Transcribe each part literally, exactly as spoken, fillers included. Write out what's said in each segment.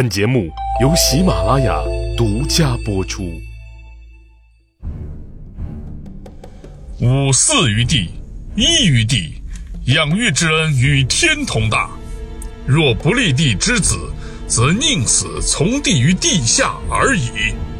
本节目由喜马拉雅独家播出。 吾祀于地，依于地，养育之恩与天同大。若不立地之子，则宁死从地于地下而已。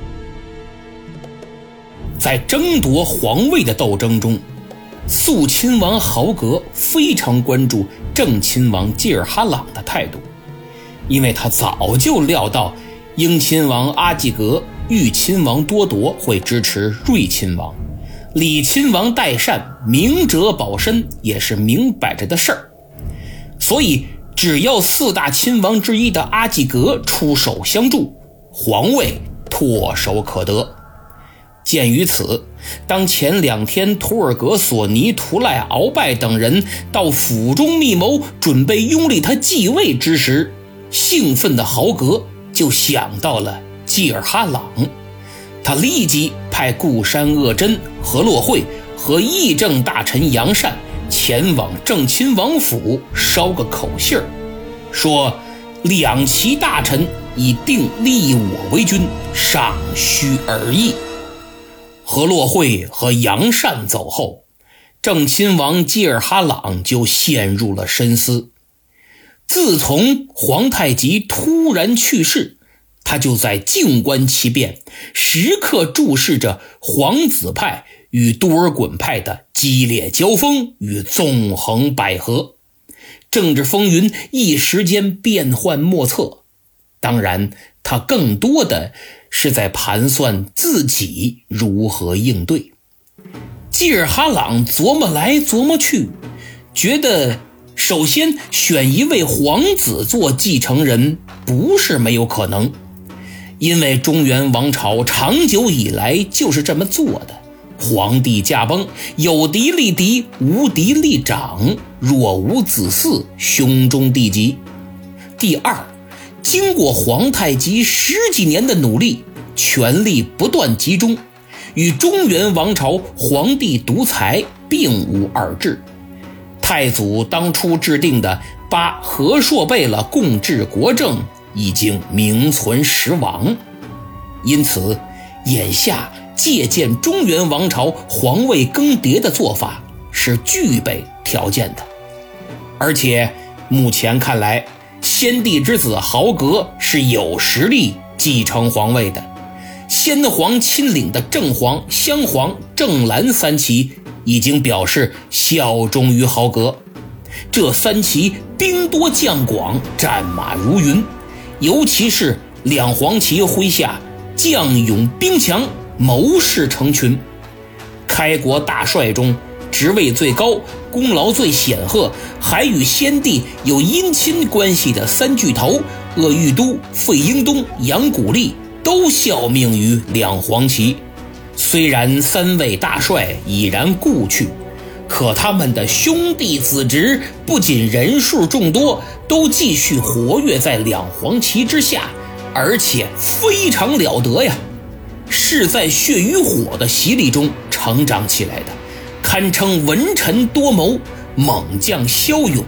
在争夺皇位的斗争中，肃亲王豪格非常关注正亲王济尔哈朗的态度，因为他早就料到英亲王阿济格、豫亲王多铎会支持睿亲王，李亲王代善明哲保身也是明摆着的事儿，所以只要四大亲王之一的阿济格出手相助，皇位唾手可得。鉴于此，当前两天图尔格、索尼、图赖、鳌拜等人到府中密谋，准备拥立他继位之时，兴奋的豪格就想到了济尔哈朗。他立即派固山鄂真、何洛会和议政大臣杨善前往正亲王府捎个口信儿，说两旗大臣已定立我为君，尚需耳议。何洛会和杨善走后，正亲王济尔哈朗就陷入了深思。自从皇太极突然去世，他就在静观其变，时刻注视着皇子派与多尔衮派的激烈交锋与纵横捭阖，政治风云一时间变幻莫测。当然，他更多的是在盘算自己如何应对。济尔哈朗琢磨来琢磨去，觉得首先选一位皇子做继承人不是没有可能，因为中原王朝长久以来就是这么做的，皇帝驾崩，有嫡立嫡，无嫡立长，若无子嗣，兄终弟及。第二，经过皇太极十几年的努力，权力不断集中，与中原王朝皇帝独裁并无二致。太祖当初制定的八和硕贝勒共治国政已经名存实亡，因此眼下借鉴中原王朝皇位更迭的做法是具备条件的。而且目前看来，先帝之子豪格是有实力继承皇位的，先皇亲领的正黄、镶黄、正蓝三旗已经表示效忠于豪格。这三旗兵多将广，战马如云，尤其是两黄旗麾下将勇兵强，谋士成群。开国大帅中职位最高、功劳最显赫，还与先帝有姻亲关系的三巨头鄂豫都、费英东、杨古力都效命于两黄旗。虽然三位大帅已然故去，可他们的兄弟子侄不仅人数众多，都继续活跃在两黄旗之下，而且非常了得呀，是在血与火的洗礼中成长起来的，堪称文臣多谋，猛将骁勇。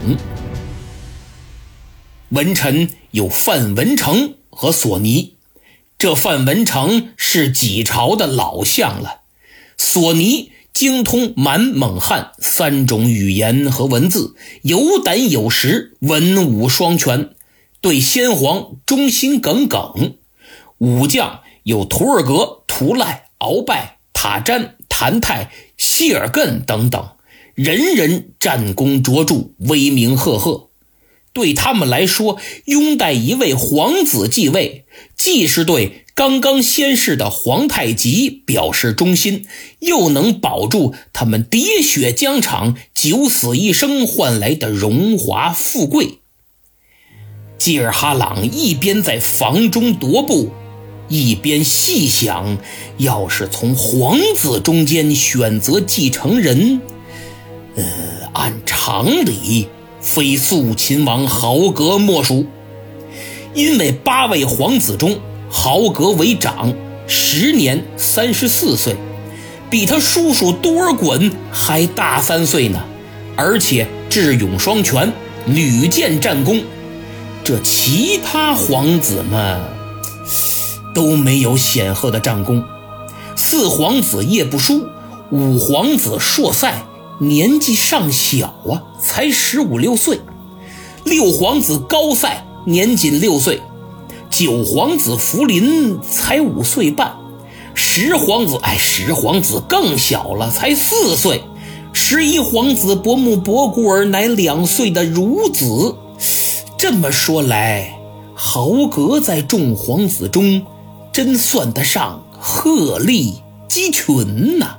文臣有范文成和索尼，这范文成是几朝的老相了，索尼精通满蒙汉三种语言和文字，有胆有识，文武双全，对先皇忠心耿耿。武将有图尔格、图赖、鳌拜、塔詹、谭泰、希尔艮等等，人人战功卓著，威名赫赫。对他们来说，拥戴一位皇子继位，既是对刚刚仙逝的皇太极表示忠心，又能保住他们喋血疆场、九死一生换来的荣华富贵。济尔哈朗一边在房中踱步，一边细想，要是从皇子中间选择继承人，呃，按常理非肃亲王豪格莫属。因为八位皇子中，豪格为长，时年三十四岁，比他叔叔多尔衮还大三岁呢，而且智勇双全，屡建战功。 这其他皇子们都没有显赫的战功。四皇子叶不舒、五皇子硕塞年纪尚小啊，才十五六岁；六皇子高塞年仅六岁；九皇子福临才五岁半；十皇子哎，十皇子更小了，才四岁；十一皇子伯木伯固尔乃两岁的孺子。这么说来，豪格在众皇子中真算得上鹤立鸡群呐、啊。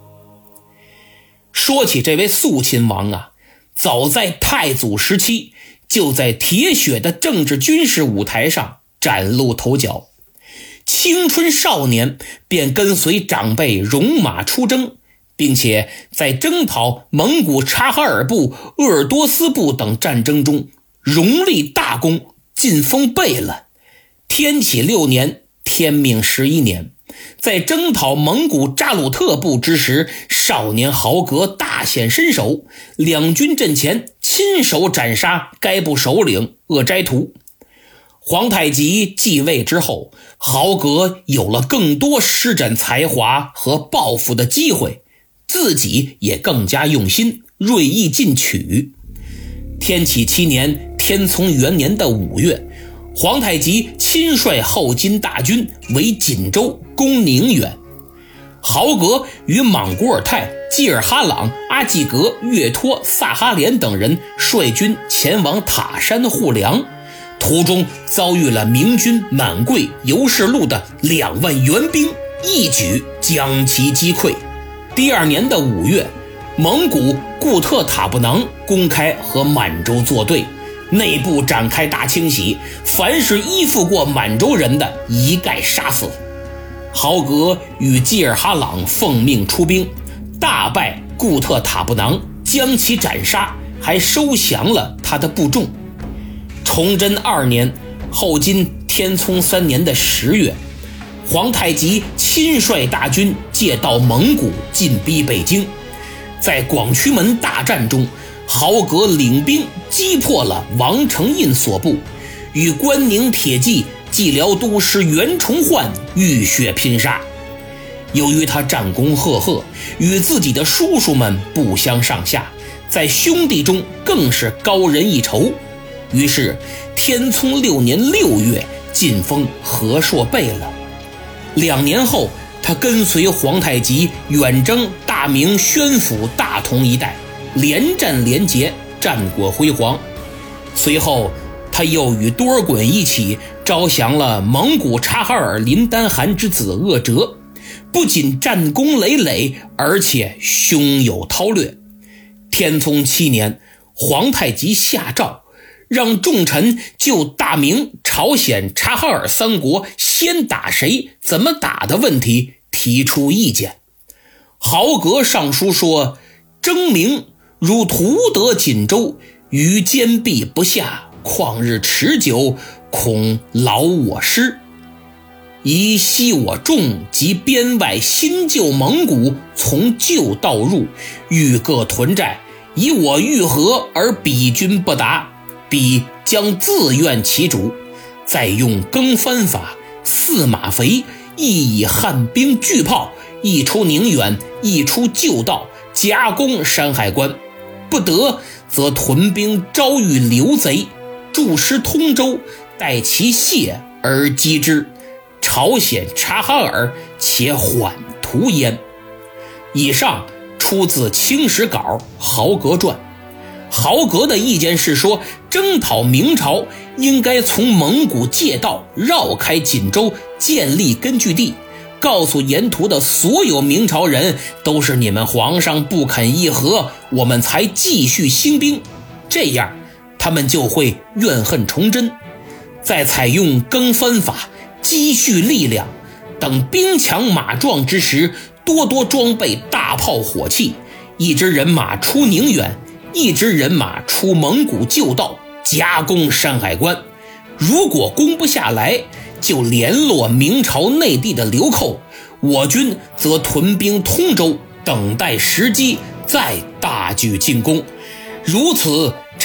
说起这位肃亲王啊，早在太祖时期就在铁血的政治军事舞台上崭露头角。青春少年便跟随长辈戎马出征，并且在征讨蒙古察哈尔部、鄂尔多斯部等战争中荣立大功，晋封贝勒。天启六年，天命十一年，在征讨蒙古扎鲁特部之时，少年豪格大显身手，两军阵前亲手斩杀该部首领鄂斋图。皇太极继位之后，豪格有了更多施展才华和抱负的机会，自己也更加用心，锐意进取。天启七年，天聪元年的五月，皇太极亲率后金大军为锦州攻宁远。豪格与莽古尔泰、济尔哈朗、阿济格、岳托、萨哈连等人率军前往塔山护粮，途中遭遇了明军满贵、尤世禄的两万援兵，一举将其击溃。第二年的五月，蒙古固特塔布囊公开和满洲作对，内部展开大清洗，凡是依附过满洲人的一概杀死。豪格与济尔哈朗奉命出兵，大败固特塔布囊，将其斩杀，还收降了他的部众。崇祯二年，后金天聪三年的十月，皇太极亲率大军借道蒙古进逼北京。在广渠门大战中，豪格领兵击破了王承胤所部，与关宁铁骑蓟辽都师袁崇焕浴血拼杀。由于他战功赫赫，与自己的叔叔们不相上下，在兄弟中更是高人一筹。于是天聪六年六月晋封和硕贝勒。两年后，他跟随皇太极远征大明、宣府、大同一带，连战连捷，战果辉煌。随后他又与多尔衮一起招降了蒙古察哈尔林丹汗之子鄂哲，不仅战功累累，而且胸有韬略。天聪七年，皇太极下诏让众臣就大明、朝鲜、察哈尔三国先打谁、怎么打的问题提出意见。豪格上书说，征明如图得锦州，于坚壁不下，旷日持久，恐劳我师。宜息我众及边外新旧蒙古从旧道入，欲各屯寨，以我欲和而彼军不达，彼将自愿其主。再用更番法，四马肥，亦以汉兵巨炮，一出宁远，一出旧道，夹攻山海关。不得，则屯兵招遇刘贼，驻师通州，待其懈而击之。朝鲜、察哈尔且缓图焉。以上出自《清史稿·豪格传》。豪格的意见是说，征讨明朝应该从蒙古借道绕开锦州，建立根据地，告诉沿途的所有明朝人，都是你们皇上不肯议和，我们才继续兴兵，这样他们就会怨恨崇祯。再采用更番法，积蓄力量，等兵强马壮之时，多多装备大炮火器，一支人马出宁远，一支人马出蒙古旧道，夹攻山海关。如果攻不下来，就联络明朝内地的流寇，我军则屯兵通州，等待时机再大举进攻。如此，朝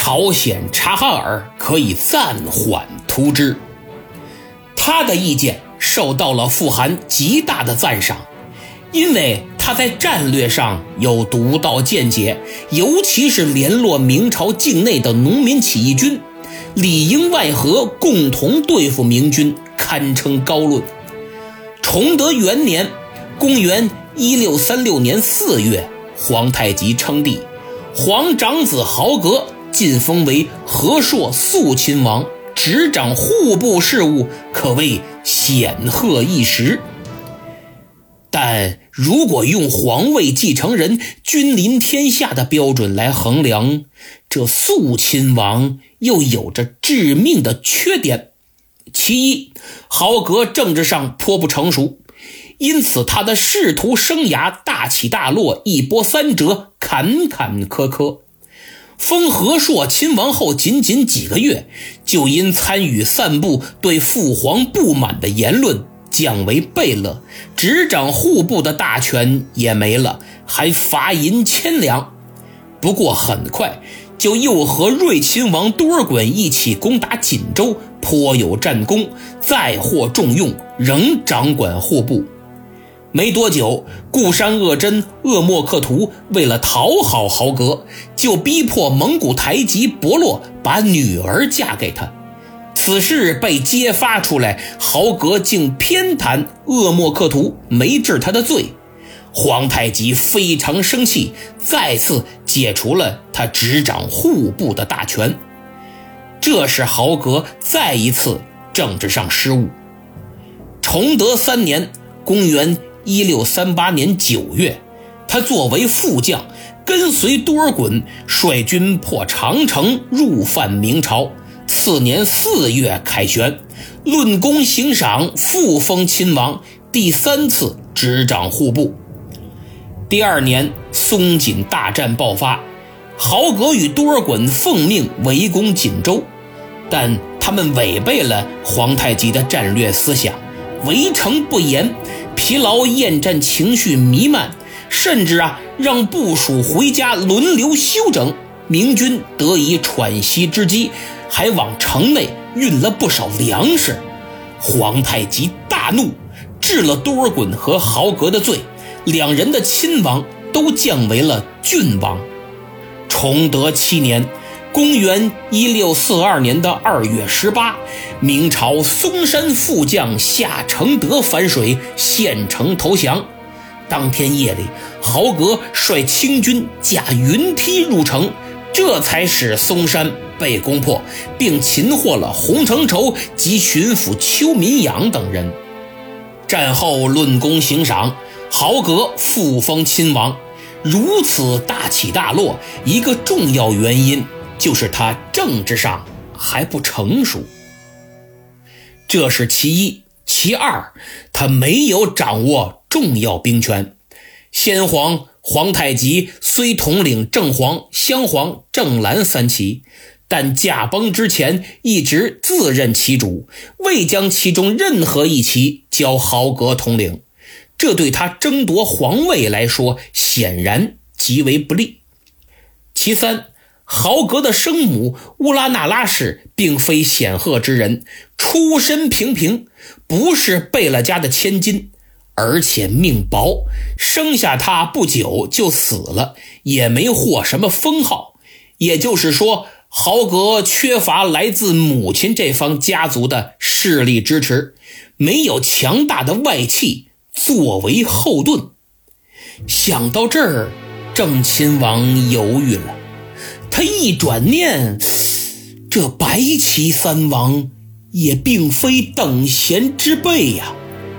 朝鲜察哈尔可以暂缓图之。他的意见受到了富含极大的赞赏，因为他在战略上有独到见解，尤其是联络明朝境内的农民起义军，里应外合，共同对付明军，堪称高论。崇德元年，公元一六三六年四月，皇太极称帝，皇长子豪格晋封为和硕肃亲王，执掌户部事务，可谓显赫一时。但如果用皇位继承人君临天下的标准来衡量，这肃亲王又有着致命的缺点。其一，豪格政治上颇不成熟，因此他的仕途生涯大起大落，一波三折，坎坎坷坷。封和硕亲王后仅仅几个月，就因参与散布对父皇不满的言论降为贝勒，执掌户部的大权也没了，还罚银千两。不过很快就又和睿亲王多尔衮一起攻打锦州，颇有战功，再获重用，仍掌管户部。没多久，固山鄂真鄂莫克图为了讨好豪格，就逼迫蒙古台吉伯洛把女儿嫁给他。此事被揭发出来，豪格竟偏袒鄂莫克图，没治他的罪。皇太极非常生气，再次解除了他执掌户部的大权。这是豪格再一次政治上失误。崇德三年，公元一六三八年九月，他作为副将，跟随多尔衮率军破长城，入犯明朝。次年四月凯旋，论功行赏，复封亲王，第三次执掌户部。第二年，松锦大战爆发，豪格与多尔衮奉命围攻锦州，但他们违背了皇太极的战略思想，围城不严，疲劳厌战情绪弥漫，甚至啊让部属回家轮流休整，明军得以喘息之机，还往城内运了不少粮食。皇太极大怒，治了多尔衮和豪格的罪，两人的亲王都降为了郡王。崇德七年，公元一六四二年的二月十八，明朝嵩山副将夏承德反水，献城投降。当天夜里，豪格率清军驾云梯入城，这才使嵩山被攻破，并擒获了洪承畴及巡抚邱民养等人。战后论功行赏，豪格复封亲王。如此大起大落，一个重要原因就是他政治上还不成熟。这是其一。其二，他没有掌握重要兵权。先皇皇太极虽统领正黄、镶黄、正蓝三旗，但驾崩之前一直自任旗主，未将其中任何一旗交豪格统领，这对他争夺皇位来说显然极为不利。其三，豪格的生母乌拉那拉氏并非显赫之人，出身平平，不是贝勒家的千金，而且命薄，生下他不久就死了，也没获什么封号。也就是说，豪格缺乏来自母亲这方家族的势力支持，没有强大的外戚作为后盾。想到这儿，郑亲王犹豫了，他一转念，这白旗三王也并非等闲之辈呀、啊。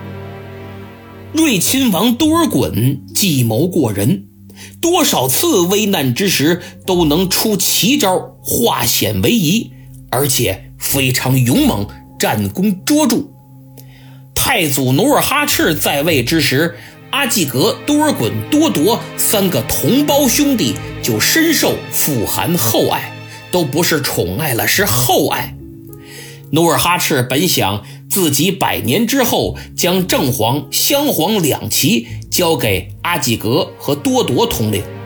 睿亲王多尔衮计谋过人，多少次危难之时都能出奇招，化险为夷，而且非常勇猛，战功卓著。太祖努尔哈赤在位之时，阿济格、多尔衮、多铎三个同胞兄弟就深受富含厚爱，都不是宠爱了，是厚爱。努尔哈赤本想自己百年之后将正黄、镶黄两旗交给阿济格和多铎统领，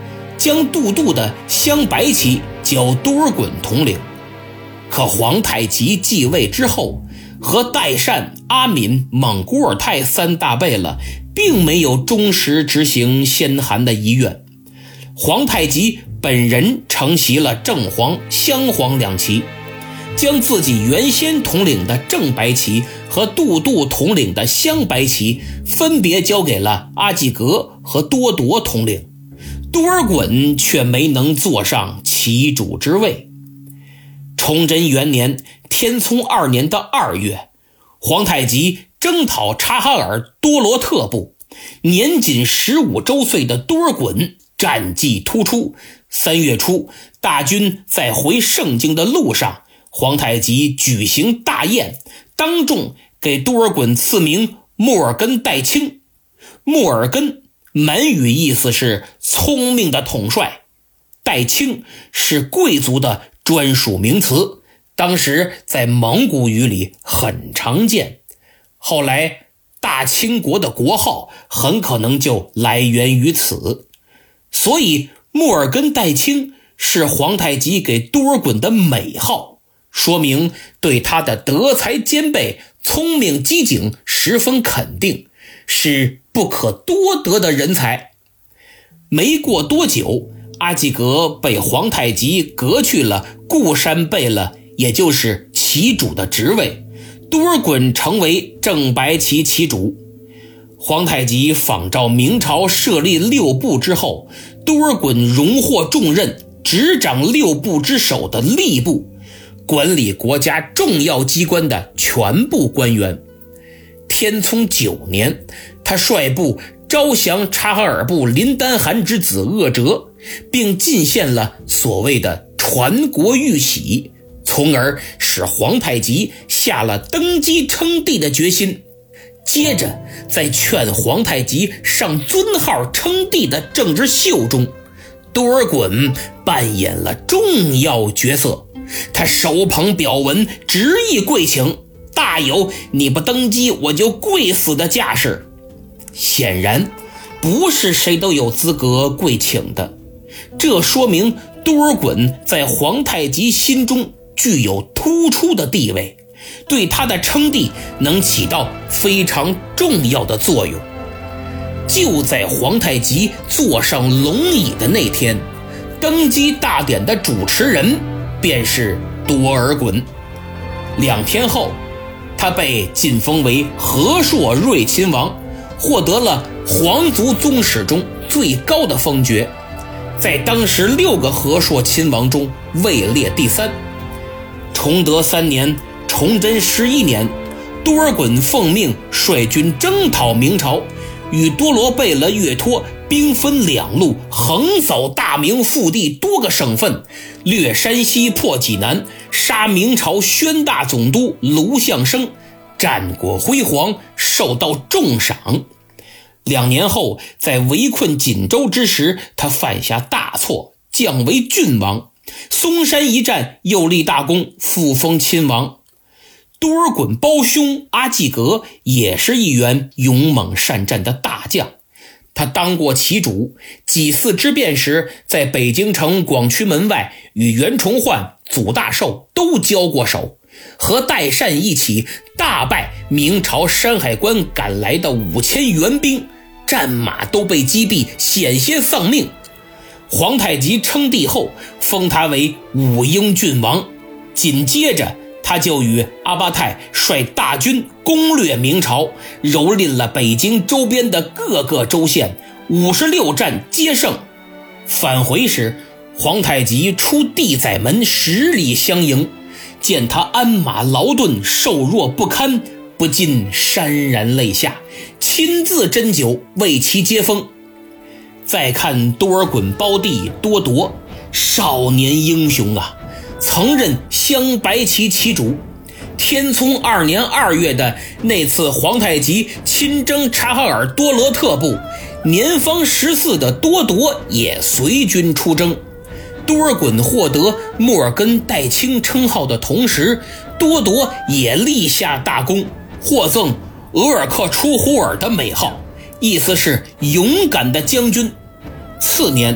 将都督的镶白旗交多尔衮统领。可皇太极继位之后，和代善、阿敏、莽古尔泰三大贝勒并没有忠实执行先汗的遗愿。皇太极本人承袭了正黄、镶黄两旗，将自己原先统领的正白旗和都督统领的镶白旗分别交给了阿济格和多铎统领，多尔衮却没能坐上旗主之位。崇祯元年天聪二年的二月，皇太极征讨察哈尔多罗特部，年仅十五周岁的多尔衮战绩突出。三月初，大军在回盛京的路上，皇太极举行大宴，当众给多尔衮赐名莫尔根代清。莫尔根满语意思是聪明的统帅，代清是贵族的专属名词，当时在蒙古语里很常见。后来大清国的国号很可能就来源于此。所以莫尔根代清是皇太极给多尔衮的美号，说明对他的德才兼备、聪明机警十分肯定，是不可多得的人才。没过多久，阿济格被皇太极革去了固山贝勒，也就是旗主的职位，多尔衮成为正白旗旗主。皇太极仿照明朝设立六部之后，多尔衮荣获重任，执掌六部之首的吏部，管理国家重要机关的全部官员。天聪九年，他率部招降察哈尔部林丹汗之子鄂哲，并进献了所谓的传国玉玺，从而使皇太极下了登基称帝的决心。接着在劝皇太极上尊号称帝的政治秀中，多尔衮扮演了重要角色。他手捧表文，执意跪请，大有你不登基我就跪死的架势。显然不是谁都有资格跪请的，这说明多尔衮在皇太极心中具有突出的地位，对他的称帝能起到非常重要的作用。就在皇太极坐上龙椅的那天，登基大典的主持人便是多尔衮。两天后，他被晋封为和硕睿亲王，获得了皇族宗室中最高的封爵，在当时六个和硕亲王中位列第三。崇德三年，崇祯十一年，多尔衮奉命率军征讨明朝，与多罗贝勒岳托兵分两路，横扫大明腹地多个省份，掠山西破济南，杀明朝宣大总督卢象升，战果辉煌，受到重赏。两年后，在围困锦州之时，他犯下大错，降为郡王。松山一战又立大功，复封亲王。多尔衮胞兄阿济格也是一员勇猛善战的大将，他当过旗主，几次之变时在北京城广渠门外与袁崇焕、祖大寿都交过手，和代善一起大败明朝山海关赶来的五千援兵，战马都被击毙，险些丧命。皇太极称帝后，封他为武英郡王，紧接着他就与阿巴泰率大军攻略明朝，蹂躏了北京周边的各个州县，五十六战皆胜。返回时，皇太极出地宰门十里相迎，见他鞍马劳顿，瘦弱不堪，不禁潸然泪下，亲自斟酒为其接风。再看多尔衮胞弟多铎，少年英雄啊，曾任镶白旗旗主。天聪二年二月的那次皇太极亲征察哈尔多罗特部，年方十四的多铎也随军出征。多尔衮获得莫尔根代清称号的同时，多铎也立下大功，获赠额尔克出呼尔的美号，意思是勇敢的将军。次年，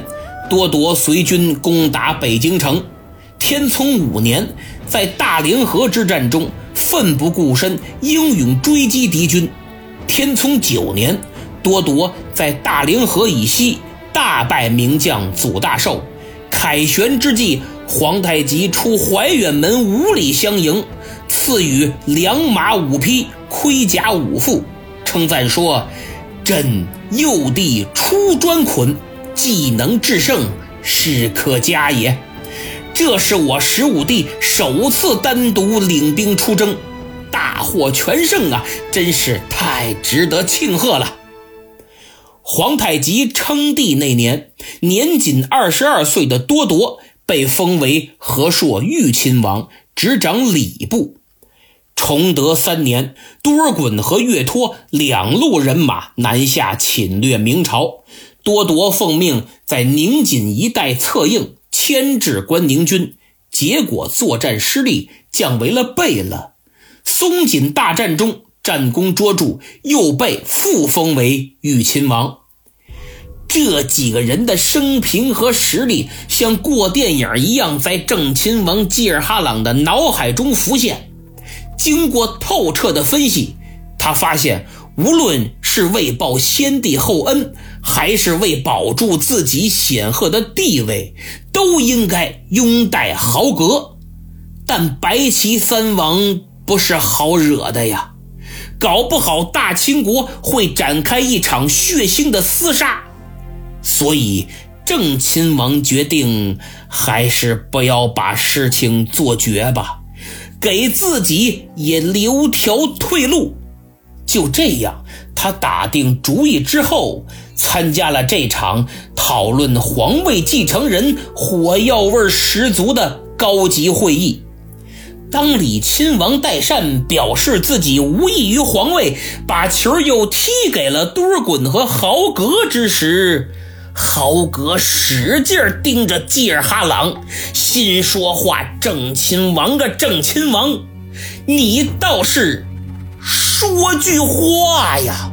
多铎随军攻打北京城。天聪五年，在大凌河之战中奋不顾身，英勇追击敌军。天聪九年，多铎在大凌河以西大败名将祖大寿。凯旋之际，皇太极出怀远门五里相迎，赐予良马五匹，盔甲五副，称赞说：朕幼弟出专捆，技能制胜，是可嘉也。这是我十五弟首次单独领兵出征，大获全胜啊，真是太值得庆贺了。皇太极称帝那年，年仅二十二岁的多铎被封为和硕豫亲王，执掌礼部。崇德三年，多尔衮和岳托两路人马南下侵略明朝，多铎奉命在宁锦一带策应，牵制关宁军，结果作战失利，降为了贝勒。松锦大战中战功卓著，又被复封为豫亲王。这几个人的生平和实力像过电影一样在正亲王济尔哈朗的脑海中浮现。经过透彻的分析，他发现无论是为报先帝厚恩，还是为保住自己显赫的地位，都应该拥戴豪格。但白旗三王不是好惹的呀，搞不好大清国会展开一场血腥的厮杀。所以正亲王决定还是不要把事情做绝吧，给自己也留条退路。就这样，他打定主意之后，参加了这场讨论皇位继承人火药味十足的高级会议。当李亲王代善表示自己无异于皇位，把球又踢给了多尔衮和豪格之时，豪格使劲盯着济尔哈朗，心说话：正亲王个正亲王，你倒是说句话呀！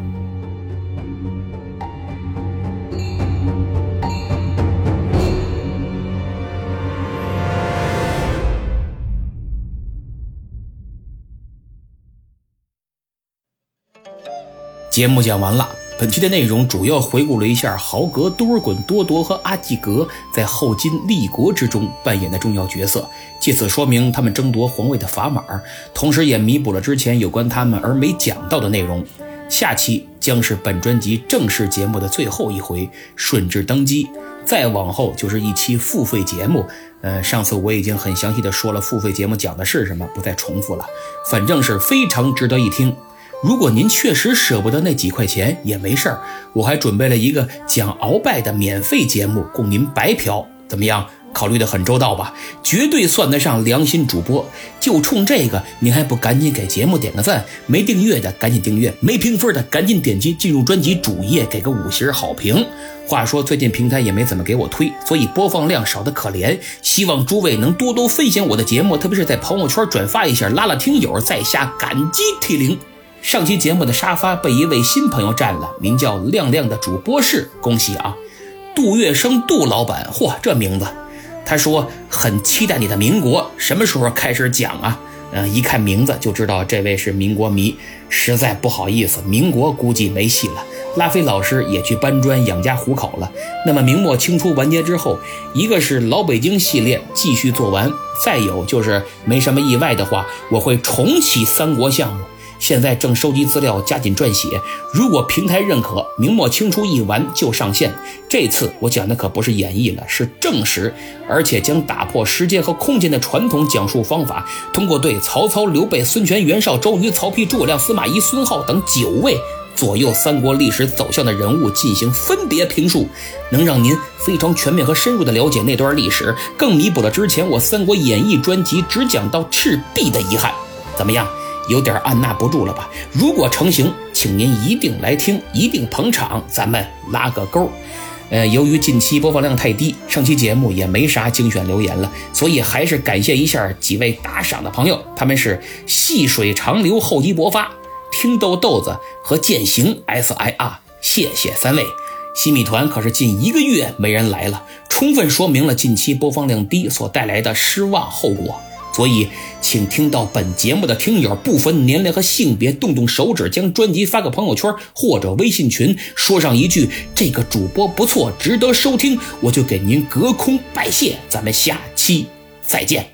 节目讲完了，本期的内容主要回顾了一下豪格、多尔衮、多铎和阿济格在后金立国之中扮演的重要角色，借此说明他们争夺皇位的砝码，同时也弥补了之前有关他们而没讲到的内容。下期将是本专辑正式节目的最后一回，顺治登基，再往后就是一期付费节目。呃，上次我已经很详细的说了付费节目讲的是什么，不再重复了，反正是非常值得一听。如果您确实舍不得那几块钱也没事儿，我还准备了一个讲鳌拜的免费节目供您白嫖，怎么样？考虑得很周到吧？绝对算得上良心主播。就冲这个，您还不赶紧给节目点个赞？没订阅的赶紧订阅，没评分的赶紧点击进入专辑主页给个五星好评。话说最近平台也没怎么给我推，所以播放量少得可怜，希望诸位能多多分享我的节目，特别是在朋友圈转发一下，拉拉听友，在下感激涕零。上期节目的沙发被一位新朋友占了，名叫亮亮的主播室，恭喜啊！杜月笙杜老板，嚯，这名字！他说很期待你的民国，什么时候开始讲啊？呃，一看名字就知道这位是民国迷，实在不好意思，民国估计没戏了。拉菲老师也去搬砖养家糊口了。那么明末清初完结之后，一个是老北京系列继续做完，再有就是没什么意外的话，我会重启三国项目。现在正收集资料，加紧撰写，如果平台认可，明末清初一完就上线。这次我讲的可不是演绎了，是正史，而且将打破时间和空间的传统讲述方法，通过对曹操、刘备、孙权、袁绍、周瑜、曹丕、诸葛亮、司马懿、孙浩等九位左右三国历史走向的人物进行分别评述，能让您非常全面和深入的了解那段历史，更弥补了之前我三国演义专辑只讲到赤壁的遗憾。怎么样？有点按捺不住了吧？如果成型，请您一定来听，一定捧场，咱们拉个勾。呃，由于近期播放量太低，上期节目也没啥精选留言了，所以还是感谢一下几位打赏的朋友，他们是细水长流、厚积薄发、听豆豆子和践行 S I R， 谢谢三位。 西米团可是近一个月没人来了，充分说明了近期播放量低所带来的失望后果。所以请听到本节目的听友不分年龄和性别，动动手指将专辑发个朋友圈或者微信群，说上一句这个主播不错，值得收听，我就给您隔空拜谢。咱们下期再见。